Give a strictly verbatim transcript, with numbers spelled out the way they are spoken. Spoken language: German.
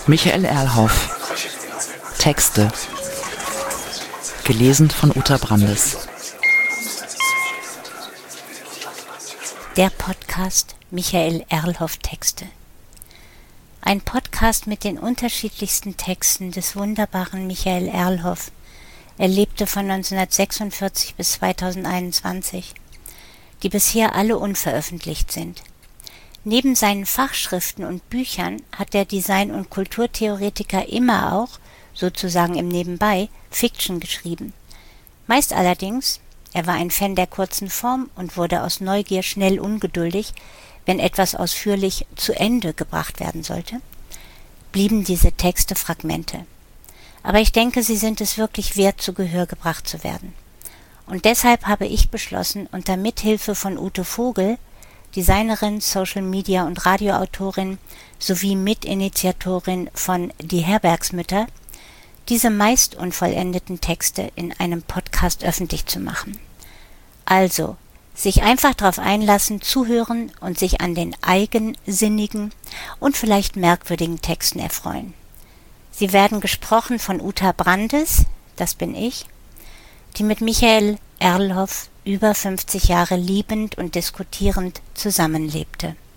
Michael Erlhoff. Texte. Gelesen von Uta Brandes. Der Podcast Michael Erlhoff Texte. Ein Podcast mit den unterschiedlichsten Texten des wunderbaren Michael Erlhoff. Er lebte von neunzehnhundertsechsundvierzig bis zweitausendeinundzwanzig, die bisher alle unveröffentlicht sind. Neben seinen Fachschriften und Büchern hat der Design- und Kulturtheoretiker immer auch, sozusagen im Nebenbei, Fiction geschrieben. Meist allerdings, er war ein Fan der kurzen Form und wurde aus Neugier schnell ungeduldig, wenn etwas ausführlich zu Ende gebracht werden sollte, blieben diese Texte Fragmente. Aber ich denke, sie sind es wirklich wert, zu Gehör gebracht zu werden. Und deshalb habe ich beschlossen, unter Mithilfe von Ute Vogel, Designerin, Social Media und Radioautorin sowie Mitinitiatorin von Die Herbergsmütter, diese meist unvollendeten Texte in einem Podcast öffentlich zu machen. Also, sich einfach darauf einlassen, zuhören und sich an den eigensinnigen und vielleicht merkwürdigen Texten erfreuen. Sie werden gesprochen von Uta Brandes, das bin ich, die mit Michael Erlhoff über fünfzig Jahre liebend und diskutierend zusammenlebte.